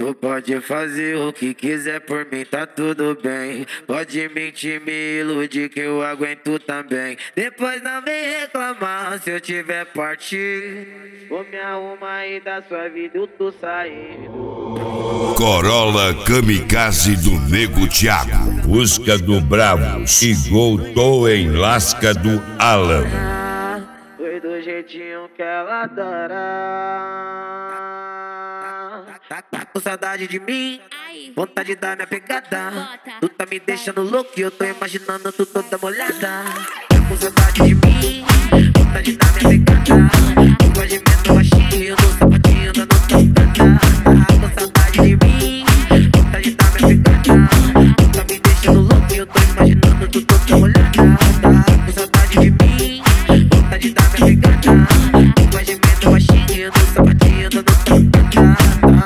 Tu pode fazer o que quiser por mim, tá tudo bem. Pode mentir, me iludir que eu aguento também. Depois não vem reclamar se eu tiver partir. Vou me arrumar e da sua vida eu tô saindo. Corolla Kamikaze do Nego Thiago, Busca do Bravos e Voltou em Lasca do Alan. Foi do jeitinho que ela adora. Tá com saudade de mim? Vontade de dar minha pegada. Tu tá me deixando louco e eu tô imaginando tu toda molhada. Tá com saudade de mim? Vontade de dar minha pegada. Tu gosta de menos baixinho no sapatinho da nossa tocada. Tá com saudade de mim? Vontade de dar minha pegada. Tu tá me deixando louco e eu tô imaginando tu toda molhada. Tá com saudade de mim? Vontade de dar minha pegada. Tu gosta de menos baixinho no sapatinho da nossa tocada.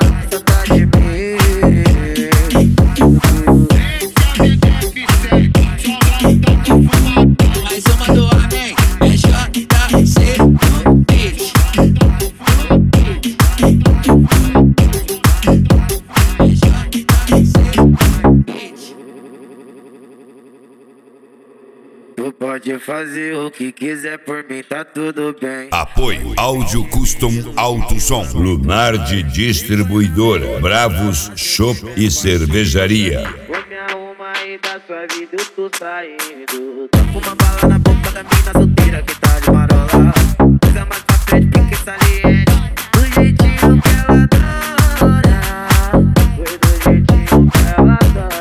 Tu pode fazer o que quiser por mim, tá tudo bem. Apoio Áudio Custom Alto Som, Lunardi Distribuidora, Bravos Shop e Cervejaria. Vou me arrumar e da sua vida eu tô saindo. Tô com uma bala na boca da mina solteira que tá de marola. Coisa mais pra frente porque saliente, do jeitinho que ela adora. Foi do jeitinho que ela adora.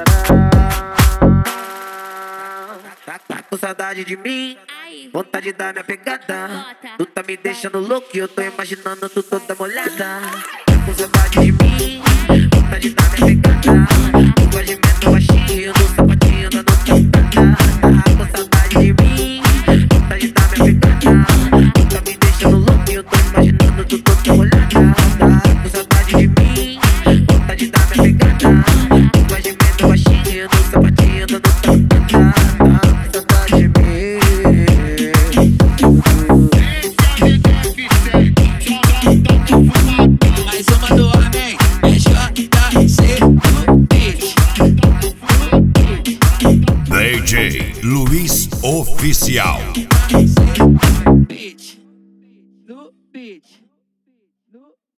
Tá com saudade de mim? Vontade de dar minha pegada. Tu tá me deixando louco e eu tô imaginando tu toda molhada. Tá com saudade de mim? Vontade de dar minha pegada. Tu gosta de menos baixinho no sapatinho da nossa tocada. Tá com saudade de mim? Vontade de dar minha pegada. Tu tá me deixando louco e eu tô imaginando tu toda molhada. Tá com saudade de mim? Vontade de dar minha pegada. Tu gosta de menos baixinho no sapatinho da nossa tocada. DJ Luiz Oficial. Do beat.